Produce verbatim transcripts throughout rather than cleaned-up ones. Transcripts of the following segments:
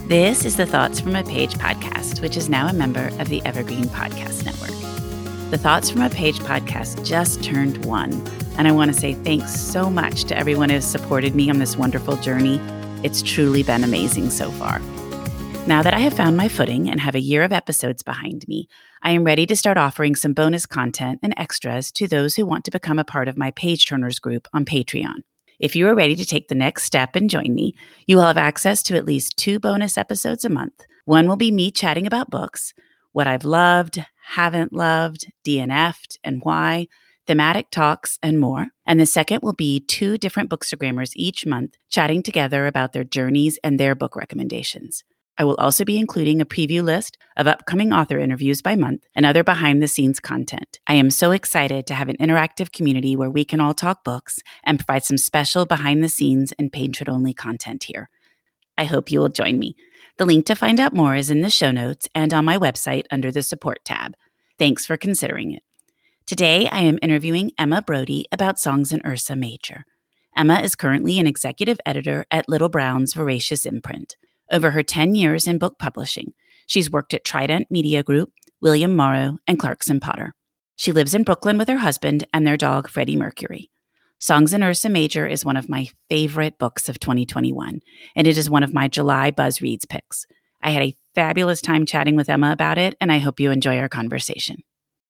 This is the Thoughts from a Page podcast, which is now a member of the Evergreen Podcast Network. The Thoughts from a Page podcast just turned one, and I want to say thanks so much to everyone who has supported me on this wonderful journey. It's truly been amazing so far. Now that I have found my footing and have a year of episodes behind me, I am ready to start offering some bonus content and extras to those who want to become a part of my Page Turners group on Patreon. If you are ready to take the next step and join me, you will have access to at least two bonus episodes a month. One will be me chatting about books, what I've loved, haven't loved, D N F'd, and why, thematic talks, and more. And the second will be two different bookstagrammers each month chatting together about their journeys and their book recommendations. I will also be including a preview list of upcoming author interviews by month and other behind-the-scenes content. I am so excited to have an interactive community where we can all talk books and provide some special behind-the-scenes and Patreon-only content here. I hope you will join me. The link to find out more is in the show notes and on my website under the Support tab. Thanks for considering it. Today, I am interviewing Emma Brody about Songs in Ursa Major. Emma is currently an executive editor at Little Brown's Voracious Imprint. Over her ten years in book publishing, she's worked at Trident Media Group, William Morrow, and Clarkson Potter. She lives in Brooklyn with her husband and their dog, Freddie Mercury. Songs in Ursa Major is one of my favorite books of twenty twenty-one, and it is one of my July Buzz Reads picks. I had a fabulous time chatting with Emma about it, and I hope you enjoy our conversation.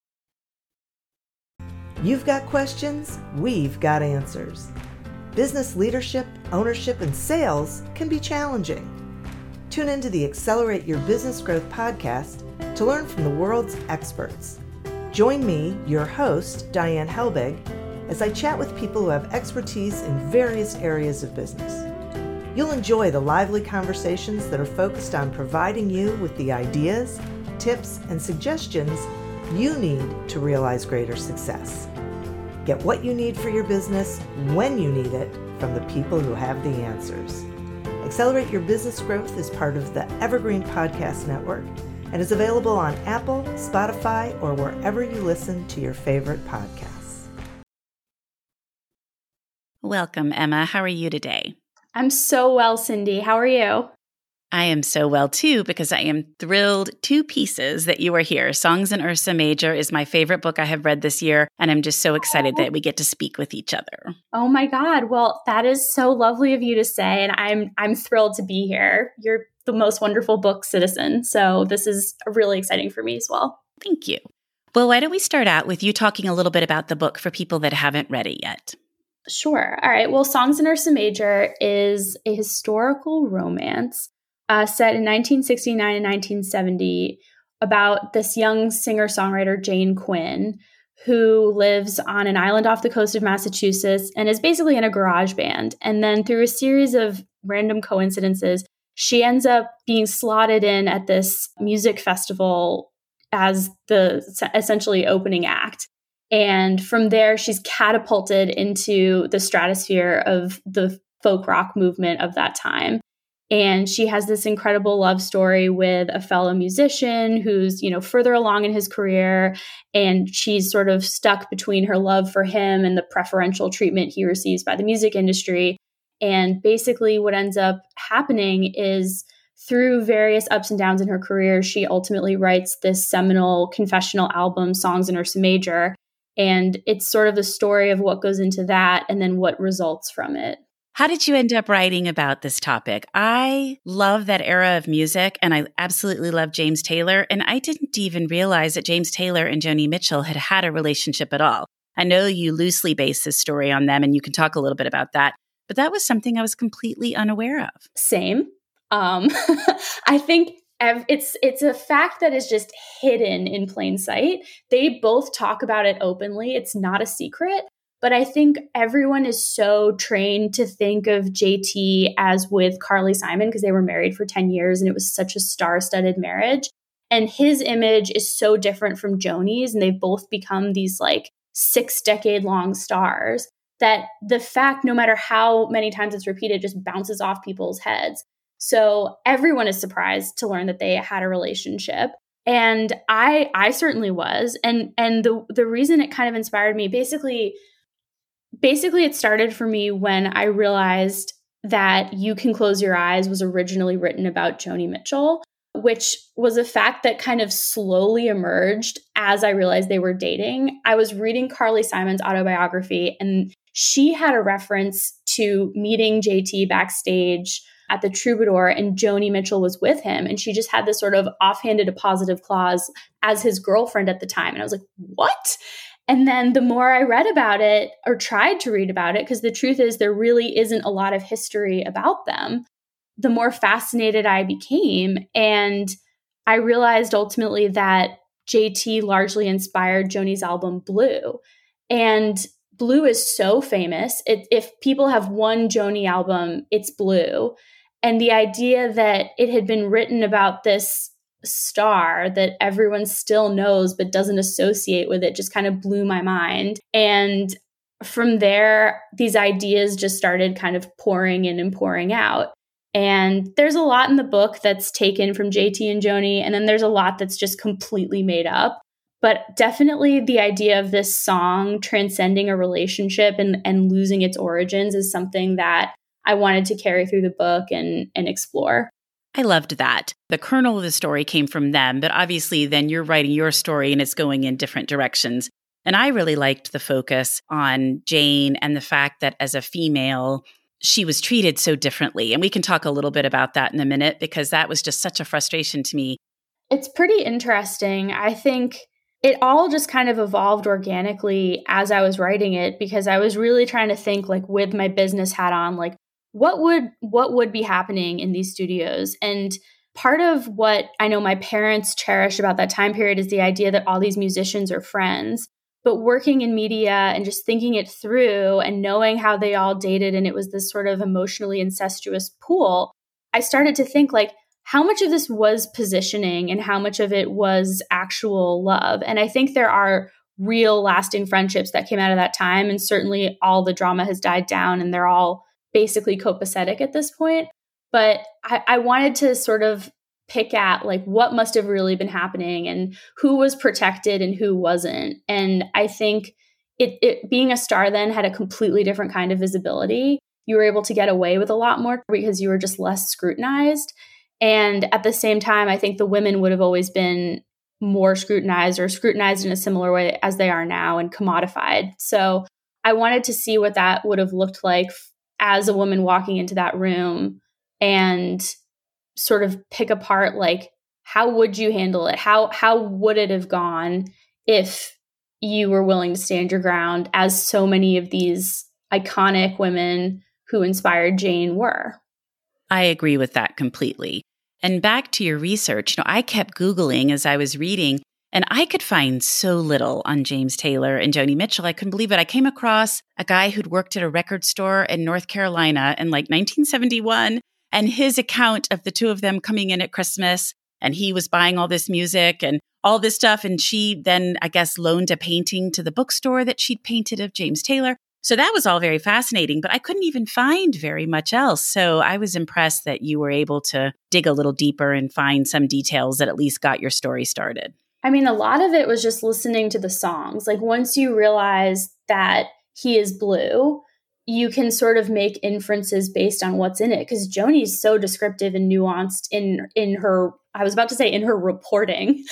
You've got questions, we've got answers. Business leadership, ownership, and sales can be challenging. Tune into the Accelerate Your Business Growth podcast to learn from the world's experts. Join me, your host, Diane Helbig, as I chat with people who have expertise in various areas of business. You'll enjoy the lively conversations that are focused on providing you with the ideas, tips, and suggestions you need to realize greater success. Get what you need for your business when you need it from the people who have the answers. Accelerate Your Business Growth is part of the Evergreen Podcast Network and is available on Apple, Spotify, or wherever you listen to your favorite podcasts. Welcome, Emma. How are you today? I'm so well, Cindy. How are you? I am so well, too, because I am thrilled to pieces that you are here. Songs in Ursa Major is my favorite book I have read this year, and I'm just so excited that we get to speak with each other. Oh my God. Well, that is so lovely of you to say, and I'm I'm thrilled to be here. You're the most wonderful book citizen, so this is really exciting for me as well. Thank you. Well, why don't we start out with you talking a little bit about the book for people that haven't read it yet? Sure. All right. Well, Songs in Ursa Major is a historical romance Uh, set in nineteen sixty-nine and nineteen seventy about this young singer-songwriter, Jane Quinn, who lives on an island off the coast of Massachusetts and is basically in a garage band. And then through a series of random coincidences, she ends up being slotted in at this music festival as the essentially opening act. And from there, she's catapulted into the stratosphere of the folk rock movement of that time. And she has this incredible love story with a fellow musician who's, you know, further along in his career. And she's sort of stuck between her love for him and the preferential treatment he receives by the music industry. And basically what ends up happening is through various ups and downs in her career, she ultimately writes this seminal confessional album, Songs in Ursa Major. And it's sort of the story of what goes into that and then what results from it. How did you end up writing about this topic? I love that era of music, and I absolutely love James Taylor, and I didn't even realize that James Taylor and Joni Mitchell had had a relationship at all. I know you loosely base this story on them, and you can talk a little bit about that, but that was something I was completely unaware of. Same. Um, I think it's it's a fact that is just hidden in plain sight. They both talk about it openly. It's not a secret. But I think everyone is so trained to think of J T as with Carly Simon because they were married for ten years and it was such a star-studded marriage. And his image is so different from Joni's, and they've both become these like six decade long stars that the fact, no matter how many times it's repeated, just bounces off people's heads. So everyone is surprised to learn that they had a relationship. And I I certainly was. And and the the reason it kind of inspired me, basically, basically it started for me when I realized that You Can Close Your Eyes was originally written about Joni Mitchell, which was a fact that kind of slowly emerged as I realized they were dating. I was reading Carly Simon's autobiography, and she had a reference to meeting J T backstage at the Troubadour, and Joni Mitchell was with him. And she just had this sort of offhanded appositive clause as his girlfriend at the time. And I was like, what? And then the more I read about it, or tried to read about it, because the truth is there really isn't a lot of history about them, the more fascinated I became. And I realized ultimately that J T largely inspired Joni's album Blue. And Blue is so famous. It, if people have one Joni album, it's Blue. And the idea that it had been written about this star that everyone still knows but doesn't associate with it just kind of blew my mind. And from there, these ideas just started kind of pouring in and pouring out. And there's a lot in the book that's taken from J T and Joni, and then there's a lot that's just completely made up. But definitely the idea of this song transcending a relationship and, and losing its origins is something that I wanted to carry through the book and, and explore. I loved that. The kernel of the story came from them, but obviously then you're writing your story and it's going in different directions. And I really liked the focus on Jane and the fact that as a female, she was treated so differently. And we can talk a little bit about that in a minute, because that was just such a frustration to me. It's pretty interesting. I think it all just kind of evolved organically as I was writing it, because I was really trying to think, like, with my business hat on, like, what would what would be happening in these studios? And part of what I know my parents cherish about that time period is the idea that all these musicians are friends. But working in media and just thinking it through and knowing how they all dated, and it was this sort of emotionally incestuous pool, I started to think, like, how much of this was positioning and how much of it was actual love? And I think there are real lasting friendships that came out of that time. And certainly all the drama has died down and they're all basically copacetic at this point. But I, I wanted to sort of pick at, like, what must have really been happening and who was protected and who wasn't. And I think it, it being a star then had a completely different kind of visibility. You were able to get away with a lot more because you were just less scrutinized. And at the same time, I think the women would have always been more scrutinized, or scrutinized in a similar way as they are now, and commodified. So I wanted to see what that would have looked like as a woman walking into that room, and sort of pick apart, like, how would you handle it? How how would it have gone if you were willing to stand your ground, as so many of these iconic women who inspired Jane were? I agree with that completely. And back to your research, you know, I kept Googling as I was reading, and I could find so little on James Taylor and Joni Mitchell. I couldn't believe it. I came across a guy who'd worked at a record store in North Carolina in like nineteen seventy-one, and his account of the two of them coming in at Christmas, and he was buying all this music and all this stuff. And she then, I guess, loaned a painting to the bookstore that she'd painted of James Taylor. So that was all very fascinating, but I couldn't even find very much else. So I was impressed that you were able to dig a little deeper and find some details that at least got your story started. I mean, a lot of it was just listening to the songs. Like, once you realize that he is blue, you can sort of make inferences based on what's in it. Because Joni is so descriptive and nuanced in in her, I was about to say in her reporting,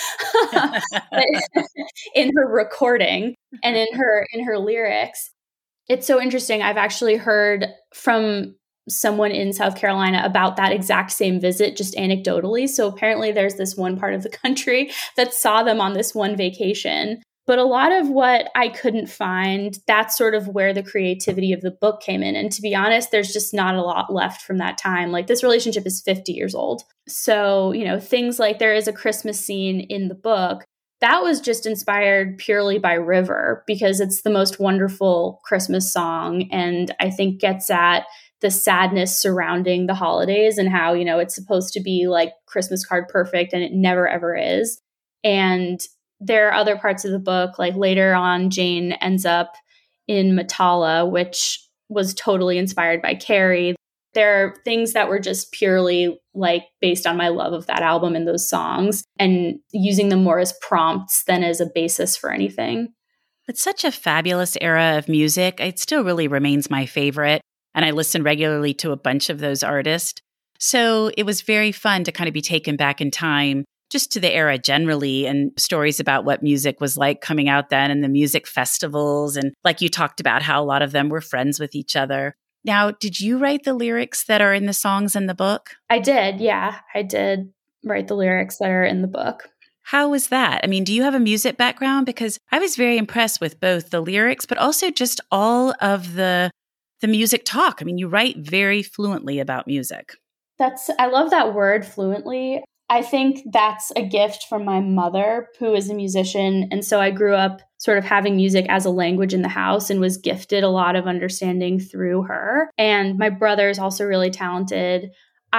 but in her recording and in her in her lyrics. It's so interesting. I've actually heard from someone in South Carolina about that exact same visit, just anecdotally. So apparently there's this one part of the country that saw them on this one vacation. But a lot of what I couldn't find, that's sort of where the creativity of the book came in. And to be honest, there's just not a lot left from that time. Like, this relationship is fifty years old. So, you know, things like there is a Christmas scene in the book that was just inspired purely by River, because it's the most wonderful Christmas song, and I think gets at the sadness surrounding the holidays and how, you know, it's supposed to be like Christmas card perfect, and it never ever is. And there are other parts of the book, like later on, Jane ends up in Matala, which was totally inspired by Carrie. There are things that were just purely like based on my love of that album and those songs, and using them more as prompts than as a basis for anything. It's such a fabulous era of music. It still really remains my favorite. and I listen regularly to a bunch of those artists. So it was very fun to kind of be taken back in time just to the era generally, and stories about what music was like coming out then, and the music festivals. And like you talked about how a lot of them were friends with each other. Now, did you write the lyrics that are in the songs in the book? I did. Yeah, I did write the lyrics that are in the book. How was that? I mean, do you have a music background? Because I was very impressed with both the lyrics, but also just all of the the music talk. I mean, you write very fluently about music. That's, I love that word, fluently. I think that's a gift from my mother, who is a musician. And so I grew up sort of having music as a language in the house and was gifted a lot of understanding through her. And my brother is also really talented.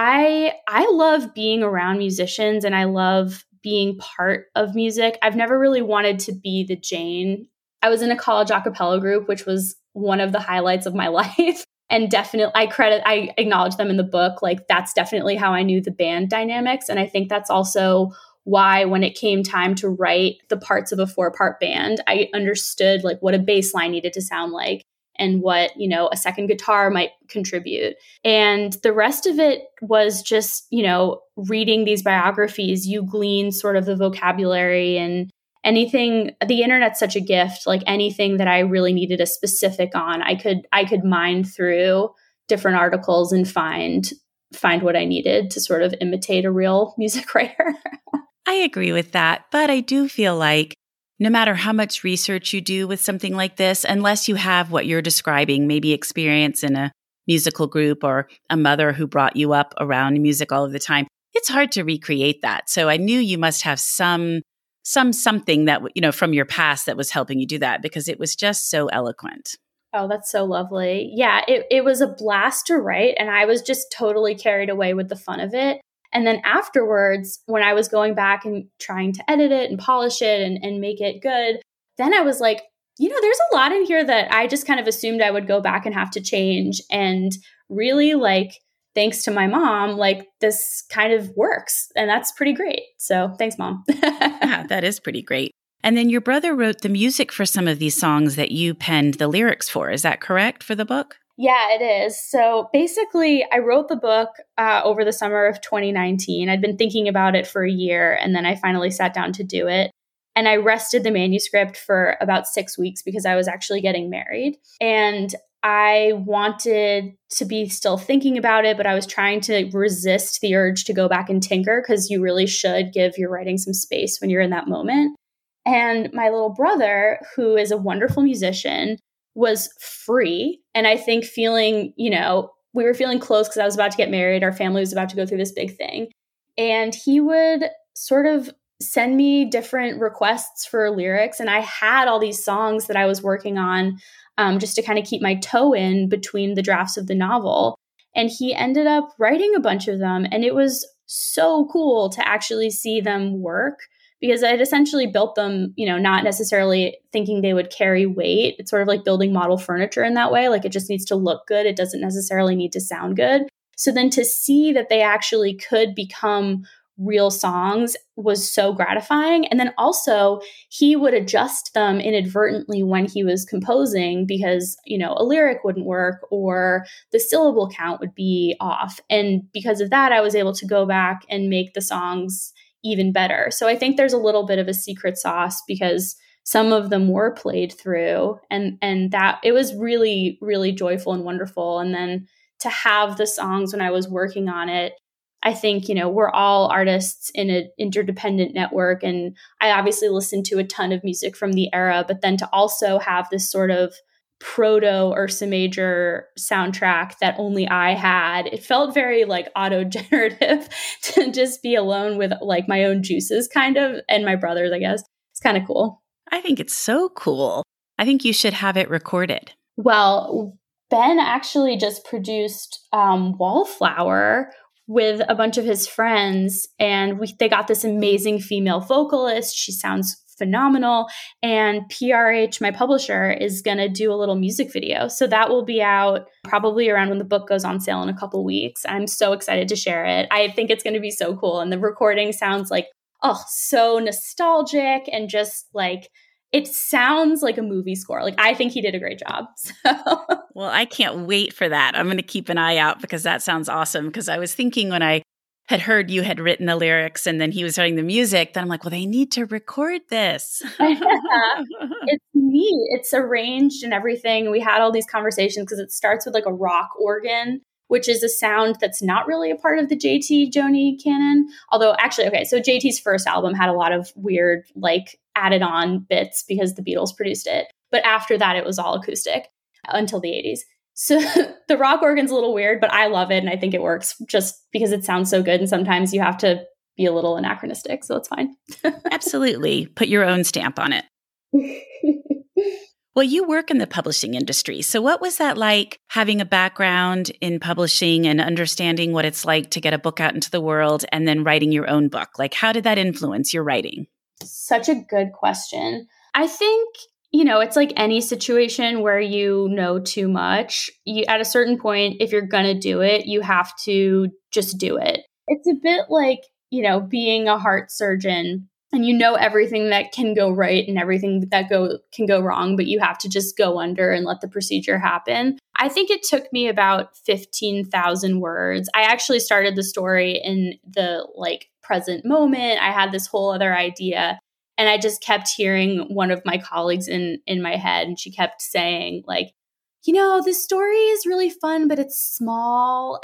I I love being around musicians, and I love being part of music. I've never really wanted to be the Jane. I was in a college a cappella group, which was one of the highlights of my life. And definitely, I credit, I acknowledge them in the book. Like, that's definitely how I knew the band dynamics. And I think that's also why, when it came time to write the parts of a four-part band, I understood like what a bass line needed to sound like and what, you know, a second guitar might contribute. And the rest of it was just, you know, reading these biographies, you glean sort of the vocabulary and anything. The internet's such a gift. Like, anything that I really needed a specific on, I could I could mine through different articles and find find what I needed to sort of imitate a real music writer. I agree with that, but I do feel like no matter how much research you do with something like this, unless you have what you're describing, maybe experience in a musical group or a mother who brought you up around music all of the time, it's hard to recreate that. So I knew you must have some some something that, you know, from your past that was helping you do that, because it was just so eloquent. Oh, that's so lovely. Yeah, it, it was a blast to write, and I was just totally carried away with the fun of it. And then afterwards, when I was going back and trying to edit it and polish it and, and make it good, then I was like, you know, there's a lot in here that I just kind of assumed I would go back and have to change. And really, like, thanks to my mom, like, this kind of works. And that's pretty great. So thanks, Mom. Yeah, that is pretty great. And then your brother wrote the music for some of these songs that you penned the lyrics for. Is that correct for the book? Yeah, it is. So basically, I wrote the book uh, over the summer of twenty nineteen. I'd been thinking about it for a year, and then I finally sat down to do it. And I rested the manuscript for about six weeks because I was actually getting married. And I wanted to be still thinking about it, but I was trying to resist the urge to go back and tinker, because you really should give your writing some space when you're in that moment. And my little brother, who is a wonderful musician, was free. And I think feeling, you know, we were feeling close because I was about to get married. Our family was about to go through this big thing. And he would sort of send me different requests for lyrics. And I had all these songs that I was working on um, just to kind of keep my toe in between the drafts of the novel. And he ended up writing a bunch of them. And it was so cool to actually see them work, because I'd essentially built them, you know, not necessarily thinking they would carry weight. It's sort of like building model furniture in that way. Like, it just needs to look good. It doesn't necessarily need to sound good. So then to see that they actually could become real songs was so gratifying. And then also he would adjust them inadvertently when he was composing, because, you know, a lyric wouldn't work or the syllable count would be off. And because of that, I was able to go back and make the songs even better. So I think there's a little bit of a secret sauce, because some of them were played through, and and that it was really, really joyful and wonderful. And then to have the songs when I was working on it, I think, you know, we're all artists in an interdependent network. And I obviously listened to a ton of music from the era, but then to also have this sort of proto Ursa Major soundtrack that only I had, it felt very like auto-generative to just be alone with like my own juices, kind of, and my brother's, I guess. It's kind of cool. I think it's so cool. I think you should have it recorded. Well, Ben actually just produced um, Wallflower with a bunch of his friends, and we, they got this amazing female vocalist. She sounds phenomenal. And P R H, my publisher, is going to do a little music video. So that will be out probably around when the book goes on sale in a couple weeks. I'm so excited to share it. I think it's going to be so cool. And the recording sounds like, oh, so nostalgic and just like it sounds like a movie score. Like, I think he did a great job. So. Well, I can't wait for that. I'm going to keep an eye out because that sounds awesome. Because I was thinking when I had heard you had written the lyrics and then he was writing the music, then I'm like, well, they need to record this. It's neat. It's arranged and everything. We had all these conversations because it starts with like a rock organ, which is a sound that's not really a part of the J T Joni canon. Although actually, okay, so J T's first album had a lot of weird, like added on bits because the Beatles produced it. But after that, it was all acoustic until the eighties. So the rock organ's a little weird, but I love it. And I think it works just because it sounds so good. And sometimes you have to be a little anachronistic. So it's fine. Absolutely. Put your own stamp on it. Well, you work in the publishing industry. So what was that like, having a background in publishing and understanding what it's like to get a book out into the world and then writing your own book? Like, how did that influence your writing? Such a good question. I think, you know, it's like any situation where you know too much. You, at a certain point, if you're going to do it, you have to just do it. It's a bit like, you know, being a heart surgeon and you know everything that can go right and everything that go can go wrong, but you have to just go under and let the procedure happen. I think it took me about fifteen thousand words. I actually started the story in the like present moment. I had this whole other idea. And I just kept hearing one of my colleagues in, in my head, and she kept saying, like, you know, this story is really fun, but it's small.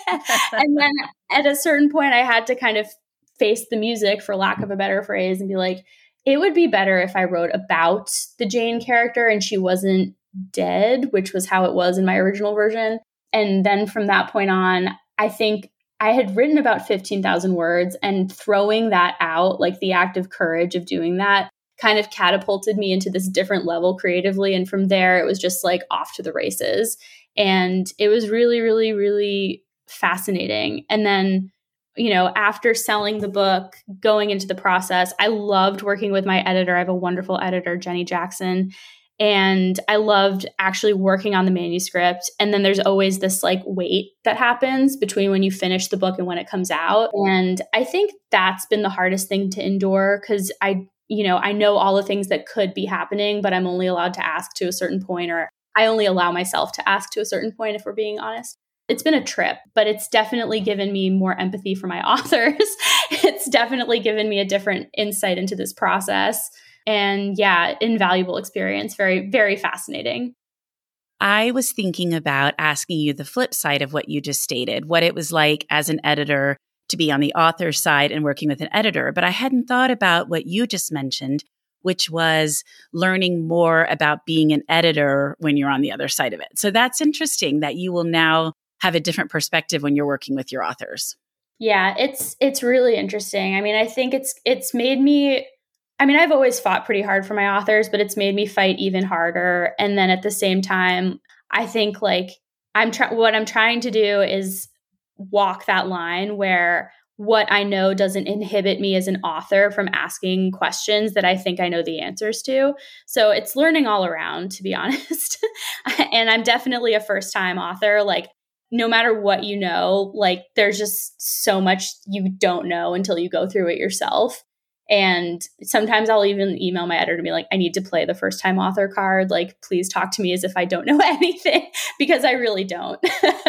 And then at a certain point, I had to kind of face the music, for lack of a better phrase, and be like, it would be better if I wrote about the Jane character and she wasn't dead, which was how it was in my original version. And then from that point on, I think I had written about fifteen thousand words, and throwing that out, like the act of courage of doing that, kind of catapulted me into this different level creatively. And from there, it was just like off to the races. And it was really, really, really fascinating. And then, you know, after selling the book, going into the process, I loved working with my editor. I have a wonderful editor, Jenny Jackson. And I loved actually working on the manuscript. And then there's always this like wait that happens between when you finish the book and when it comes out. And I think that's been the hardest thing to endure because I, you know, I know all the things that could be happening, but I'm only allowed to ask to a certain point, or I only allow myself to ask to a certain point, if we're being honest. It's been a trip, but it's definitely given me more empathy for my authors. It's definitely given me a different insight into this process. And yeah, invaluable experience. Very, very fascinating. I was thinking about asking you the flip side of what you just stated, what it was like as an editor to be on the author's side and working with an editor. But I hadn't thought about what you just mentioned, which was learning more about being an editor when you're on the other side of it. So that's interesting that you will now have a different perspective when you're working with your authors. Yeah, it's it's really interesting. I mean, I think it's it's made me I mean, I've always fought pretty hard for my authors, but it's made me fight even harder. And then at the same time, I think like I'm try- what I'm trying to do is walk that line where what I know doesn't inhibit me as an author from asking questions that I think I know the answers to. So it's learning all around, to be honest. And I'm definitely a first-time author. Like, no matter what you know, like there's just so much you don't know until you go through it yourself. And sometimes I'll even email my editor and be like, I need to play the first time author card. Like, please talk to me as if I don't know anything, because I really don't.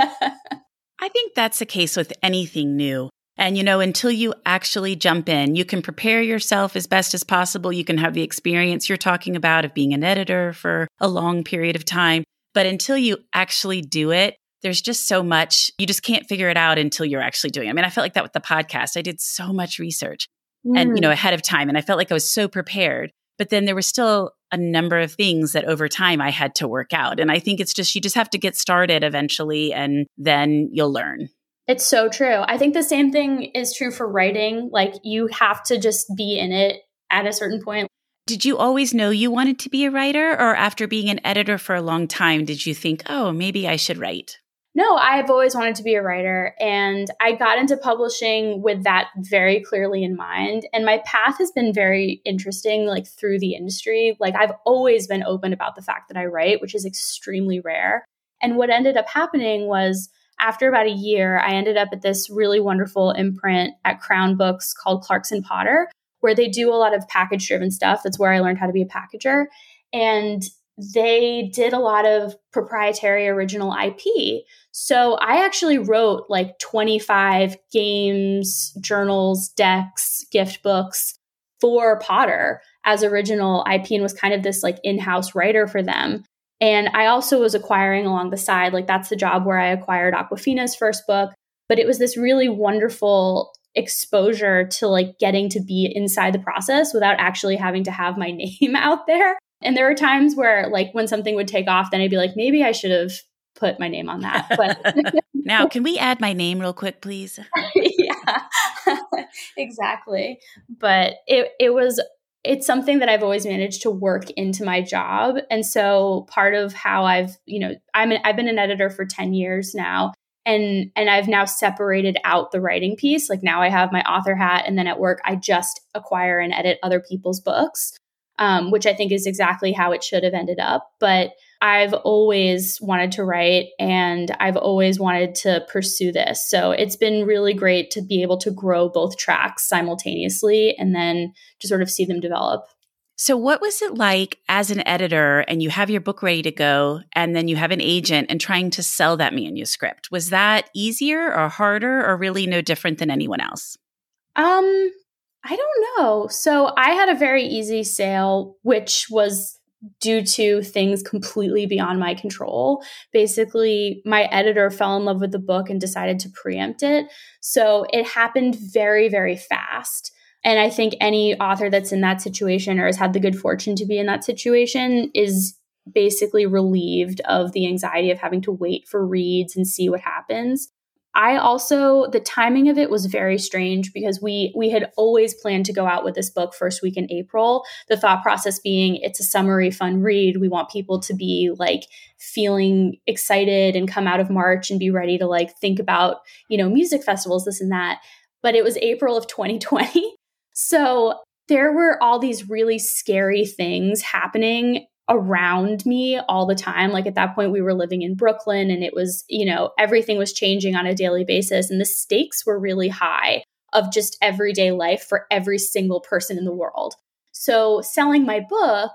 I think that's the case with anything new. And, you know, until you actually jump in, you can prepare yourself as best as possible. You can have the experience you're talking about of being an editor for a long period of time. But until you actually do it, there's just so much, you just can't figure it out until you're actually doing it. I mean, I felt like that with the podcast. I did so much research. And, you know, ahead of time. And I felt like I was so prepared. But then there were still a number of things that over time I had to work out. And I think it's just, you just have to get started eventually, and then you'll learn. It's so true. I think the same thing is true for writing. Like, you have to just be in it at a certain point. Did you always know you wanted to be a writer? Or after being an editor for a long time, did you think, oh, maybe I should write? No, I've always wanted to be a writer, and I got into publishing with that very clearly in mind. And my path has been very interesting, like through the industry. Like, I've always been open about the fact that I write, which is extremely rare. And what ended up happening was, after about a year, I ended up at this really wonderful imprint at Crown Books called Clarkson Potter, where they do a lot of package driven stuff. That's where I learned how to be a packager. And they did a lot of proprietary original I P. So I actually wrote like twenty-five games, journals, decks, gift books for Potter as original I P and was kind of this like in-house writer for them. And I also was acquiring along the side, like that's the job where I acquired Awkwafina's first book. But it was this really wonderful exposure to like getting to be inside the process without actually having to have my name out there. And there were times where like when something would take off, then I'd be like, maybe I should have put my name on that. But now, can we add my name real quick, please? Yeah, exactly. But it it was it's something that I've always managed to work into my job. And so part of how I've, you know, I'm an, I've been an editor for ten years now. And and I've now separated out the writing piece. Like now I have my author hat, and then at work I just acquire and edit other people's books, um, which I think is exactly how it should have ended up. But I've always wanted to write, and I've always wanted to pursue this. So it's been really great to be able to grow both tracks simultaneously and then to sort of see them develop. So what was it like as an editor and you have your book ready to go and then you have an agent and trying to sell that manuscript? Was that easier or harder or really no different than anyone else? Um, I don't know. So I had a very easy sale, which was due to things completely beyond my control. Basically, my editor fell in love with the book and decided to preempt it. So it happened very, very fast. And I think any author that's in that situation or has had the good fortune to be in that situation is basically relieved of the anxiety of having to wait for reads and see what happens. I also, the timing of it was very strange because we we had always planned to go out with this book first week in April. The thought process being it's a summery fun read. We want people to be like feeling excited and come out of March and be ready to like think about, you know, music festivals, this and that. But it was April of twenty twenty. So there were all these really scary things happening around me all the time. Like at that point, we were living in Brooklyn and it was, you know, everything was changing on a daily basis. And the stakes were really high of just everyday life for every single person in the world. So selling my book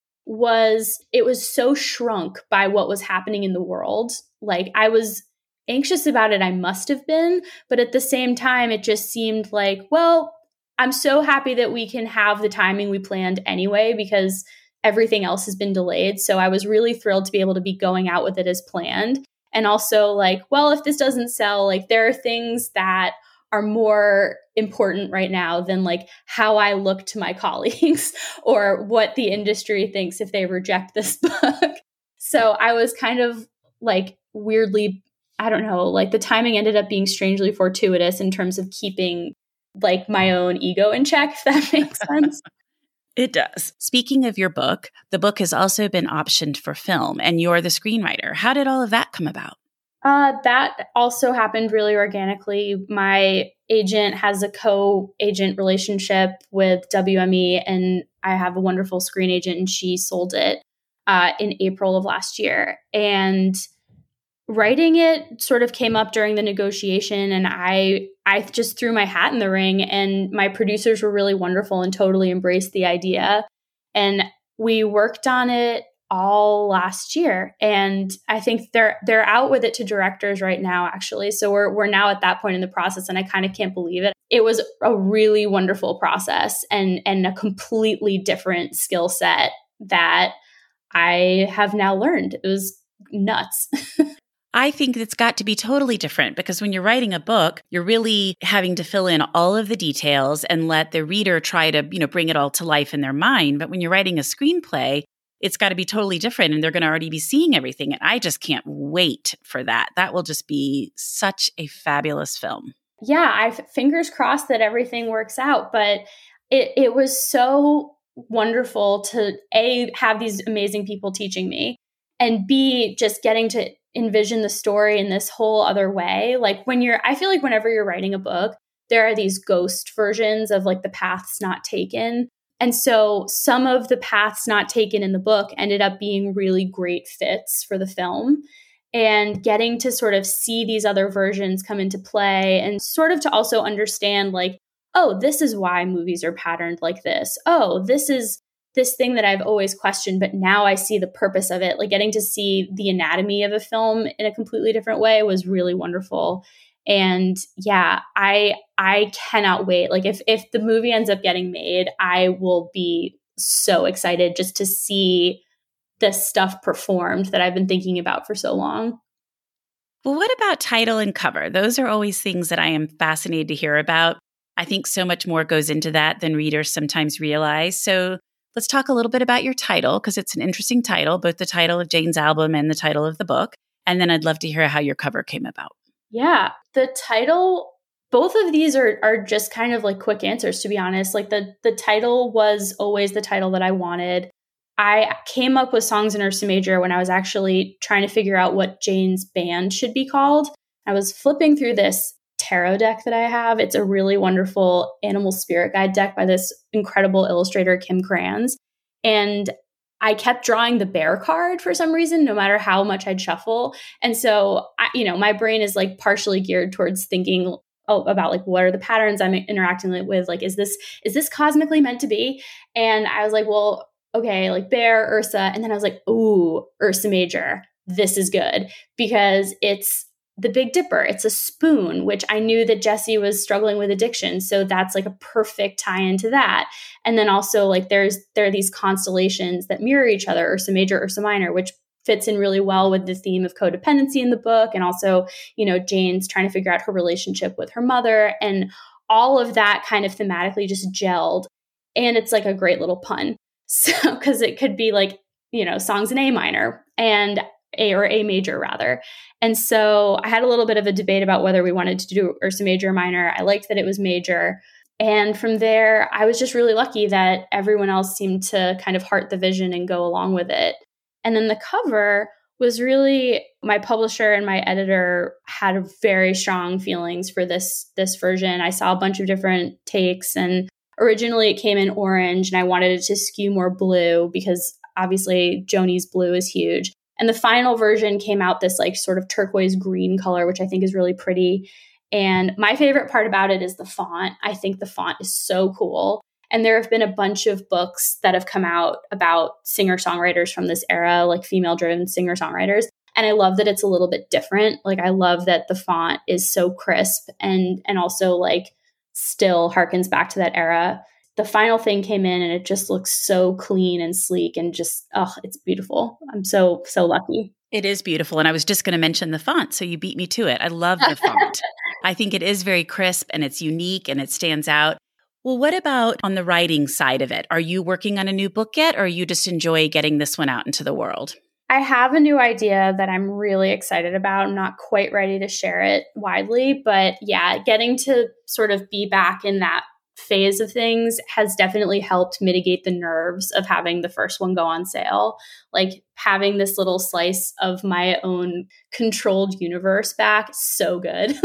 was, it was so shrunk by what was happening in the world. Like I was anxious about it. I must have been. But at the same time, it just seemed like, well, I'm so happy that we can have the timing we planned anyway, because everything else has been delayed. So I was really thrilled to be able to be going out with it as planned. And also like, well, if this doesn't sell, like there are things that are more important right now than like how I look to my colleagues or what the industry thinks if they reject this book. So I was kind of like weirdly, I don't know, like the timing ended up being strangely fortuitous in terms of keeping like my own ego in check, if that makes sense. It does. Speaking of your book, the book has also been optioned for film and you're the screenwriter. How did all of that come about? Uh, that also happened really organically. My agent has a co-agent relationship with W M E, and I have a wonderful screen agent, and she sold it uh, in April of last year. And writing it sort of came up during the negotiation, and I I just threw my hat in the ring, and my producers were really wonderful and totally embraced the idea. And we worked on it all last year, and I think they're they're out with it to directors right now, actually. So we're we're now at that point in the process, and I kind of can't believe it. It was a really wonderful process and and a completely different skill set that I have now learned. It was nuts. I think it's got to be totally different because when you're writing a book, you're really having to fill in all of the details and let the reader try to, you know, bring it all to life in their mind. But when you're writing a screenplay, it's got to be totally different and they're going to already be seeing everything. And I just can't wait for that. That will just be such a fabulous film. Yeah, I fingers crossed that everything works out. But it, it was so wonderful to A, have these amazing people teaching me, and B, just getting to envision the story in this whole other way. Like when you're, I feel like whenever you're writing a book, there are these ghost versions of like the paths not taken. And so some of the paths not taken in the book ended up being really great fits for the film. And getting to sort of see these other versions come into play and sort of to also understand like, oh, this is why movies are patterned like this. Oh, this is this thing that I've always questioned, but now I see the purpose of it. Like getting to see the anatomy of a film in a completely different way was really wonderful. And yeah, I I cannot wait. Like if if the movie ends up getting made, I will be so excited just to see this stuff performed that I've been thinking about for so long. Well, what about title and cover? Those are always things that I am fascinated to hear about. I think so much more goes into that than readers sometimes realize. So let's talk a little bit about your title, because it's an interesting title, both the title of Jane's album and the title of the book. And then I'd love to hear how your cover came about. Yeah, the title, both of these are are just kind of like quick answers, to be honest. Like the the title was always the title that I wanted. I came up with Songs in Ursa Major when I was actually trying to figure out what Jane's band should be called. I was flipping through this tarot deck that I have. It's a really wonderful animal spirit guide deck by this incredible illustrator, Kim Kranz. And I kept drawing the bear card for some reason, no matter how much I'd shuffle. And so, I, you know, my brain is like partially geared towards thinking oh, about like, what are the patterns I'm interacting with? Like, is this, is this cosmically meant to be? And I was like, well, okay, like bear, Ursa. And then I was like, ooh, Ursa Major. This is good because it's the Big Dipper. It's a spoon, which I knew that Jessie was struggling with addiction. So that's like a perfect tie into that. And then also like there's, there are these constellations that mirror each other, Ursa Major, Ursa Minor, which fits in really well with the theme of codependency in the book. And also, you know, Jane's trying to figure out her relationship with her mother, and all of that kind of thematically just gelled. And it's like a great little pun. So, cause it could be like, you know, songs in A minor and A or A major rather. And so I had a little bit of a debate about whether we wanted to do Ursa Major or minor. I liked that it was major. And from there, I was just really lucky that everyone else seemed to kind of heart the vision and go along with it. And then the cover was really, my publisher and my editor had very strong feelings for this, this version. I saw a bunch of different takes, and originally it came in orange and I wanted it to skew more blue because obviously Joni's blue is huge. And the final version came out this like sort of turquoise green color, which I think is really pretty. And my favorite part about it is the font. I think the font is so cool. And there have been a bunch of books that have come out about singer-songwriters from this era, like female-driven singer-songwriters. And I love that it's a little bit different. Like I love that the font is so crisp and and also like still harkens back to that era. The final thing came in and it just looks so clean and sleek and just, oh, it's beautiful. I'm so, so lucky. It is beautiful. And I was just going to mention the font, so you beat me to it. I love the font. I think it is very crisp and it's unique and it stands out. Well, what about on the writing side of it? Are you working on a new book yet, or you just enjoy getting this one out into the world? I have a new idea that I'm really excited about. I'm not quite ready to share it widely, but yeah, getting to sort of be back in that phase of things has definitely helped mitigate the nerves of having the first one go on sale. Like having this little slice of my own controlled universe back, so good.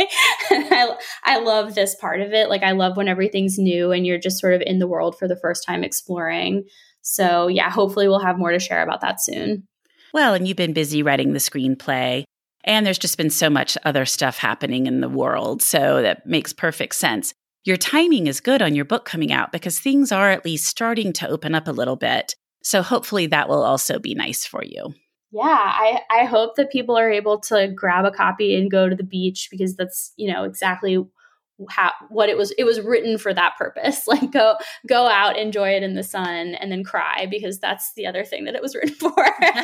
I, I love this part of it. Like I love when everything's new and you're just sort of in the world for the first time exploring. So yeah, hopefully we'll have more to share about that soon. Well, and you've been busy writing the screenplay, and there's just been so much other stuff happening in the world. So that makes perfect sense. Your timing is good on your book coming out because things are at least starting to open up a little bit. So hopefully that will also be nice for you. Yeah, I, I hope that people are able to grab a copy and go to the beach because that's, you know, exactly how, what it was. It was written for that purpose. Like go, go out, enjoy it in the sun, and then cry because that's the other thing that it was written for.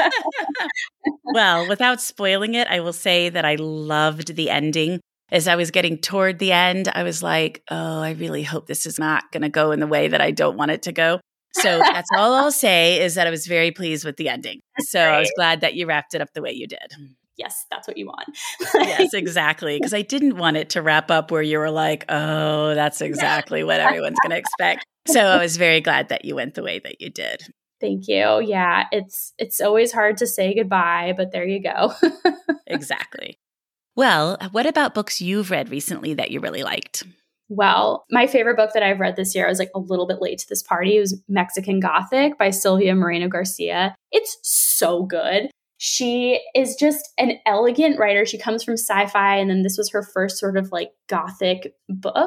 Well, without spoiling it, I will say that I loved the ending. As I was getting toward the end, I was like, oh, I really hope this is not going to go in the way that I don't want it to go. So that's all I'll say is that I was very pleased with the ending. That's so great. I was glad that you wrapped it up the way you did. Yes, that's what you want. Yes, exactly. Because I didn't want it to wrap up where you were like, oh, that's exactly what everyone's going to expect. So I was very glad that you went the way that you did. Thank you. Yeah, it's it's always hard to say goodbye, but there you go. Exactly. Well, what about books you've read recently that you really liked? Well, my favorite book that I've read this year, I was like a little bit late to this party. It was Mexican Gothic by Silvia Moreno Garcia. It's so good. She is just an elegant writer. She comes from sci-fi, and then this was her first sort of like Gothic book.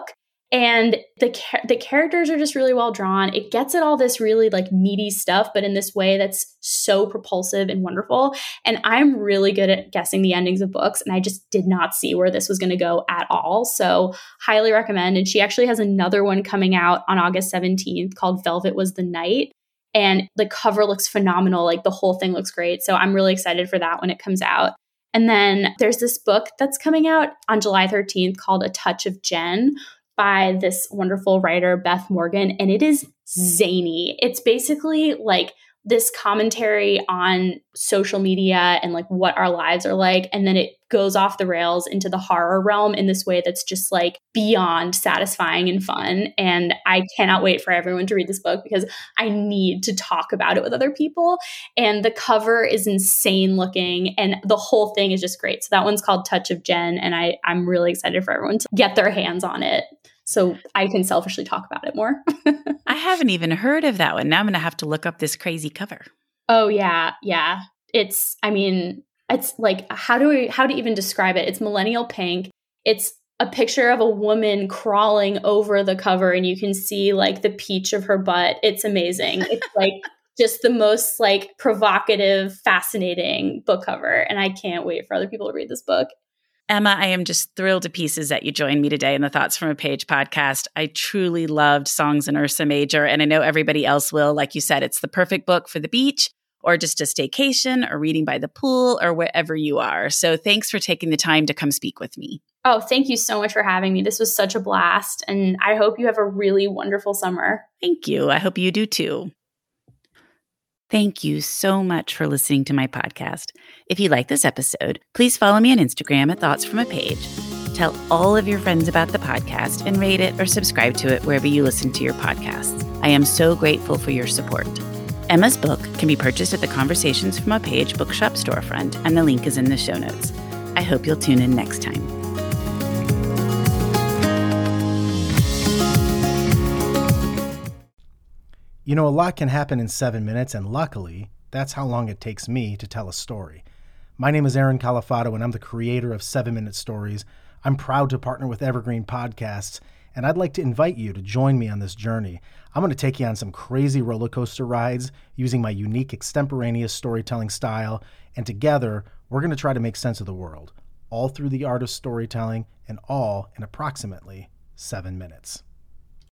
And the the characters are just really well drawn. It gets at all this really like meaty stuff, but in this way that's so propulsive and wonderful. And I'm really good at guessing the endings of books, and I just did not see where this was going to go at all. So highly recommend. And she actually has another one coming out on August seventeenth called Velvet Was the Night. And the cover looks phenomenal. Like the whole thing looks great. So I'm really excited for that when it comes out. And then there's this book that's coming out on July thirteenth called A Touch of Jen, by this wonderful writer, Beth Morgan, and it is zany. It's basically like this commentary on social media and like what our lives are like, and then it goes off the rails into the horror realm in this way that's just like beyond satisfying and fun. And I cannot wait for everyone to read this book because I need to talk about it with other people. And the cover is insane looking, and the whole thing is just great. So that one's called Touch of Jen, and I, I'm really excited for everyone to get their hands on it, so I can selfishly talk about it more. I haven't even heard of that one. Now I'm going to have to look up this crazy cover. Oh, yeah. Yeah. It's, I mean, it's like, how do we, how to even describe it? It's millennial pink. It's a picture of a woman crawling over the cover, and you can see like the peach of her butt. It's amazing. It's like just the most like provocative, fascinating book cover. And I can't wait for other people to read this book. Emma, I am just thrilled to pieces that you joined me today in the Thoughts from a Page podcast. I truly loved Songs in Ursa Major, and I know everybody else will. Like you said, it's the perfect book for the beach or just a staycation or reading by the pool or wherever you are. So thanks for taking the time to come speak with me. Oh, thank you so much for having me. This was such a blast, and I hope you have a really wonderful summer. Thank you. I hope you do too. Thank you so much for listening to my podcast. If you like this episode, please follow me on Instagram at Thoughts from a Page. Tell all of your friends about the podcast and rate it or subscribe to it wherever you listen to your podcasts. I am so grateful for your support. Emma's book can be purchased at the Conversations from a Page bookshop storefront, and the link is in the show notes. I hope you'll tune in next time. You know, a lot can happen in seven minutes, and luckily, that's how long it takes me to tell a story. My name is Aaron Califato, and I'm the creator of seven minute Stories. I'm proud to partner with Evergreen Podcasts, and I'd like to invite you to join me on this journey. I'm going to take you on some crazy roller coaster rides using my unique extemporaneous storytelling style, and together, we're going to try to make sense of the world, all through the art of storytelling and all in approximately seven minutes.